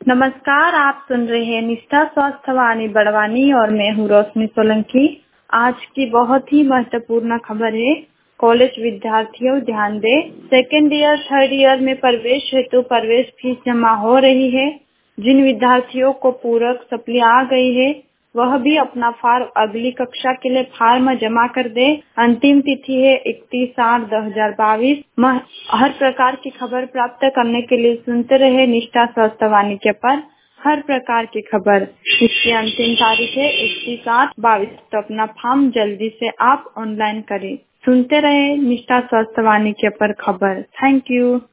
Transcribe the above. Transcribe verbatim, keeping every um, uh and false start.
नमस्कार, आप सुन रहे हैं निष्ठा स्वास्थ्य वाणी बड़वानी और मैं हूँ रोशनी सोलंकी। आज की बहुत ही महत्वपूर्ण खबर है। कॉलेज विद्यार्थियों ध्यान दें, सेकेंड ईयर थर्ड ईयर में प्रवेश हेतु प्रवेश फीस जमा हो रही है। जिन विद्यार्थियों को पूरक सप्ली आ गई है वह भी अपना फॉर्म अगली कक्षा के लिए फॉर्म जमा कर दे। अंतिम तिथि है इकतीस आठ दो हजार बाईस। हर प्रकार की खबर प्राप्त करने के लिए सुनते रहे निष्ठा स्वास्थ्य वाणी के पर हर प्रकार की खबर। इसकी अंतिम तारीख है इकतीस आठ बाईस, तो अपना फॉर्म जल्दी से आप ऑनलाइन करें। सुनते रहे निष्ठा स्वास्थ्य वाणी के पर खबर। Thank you.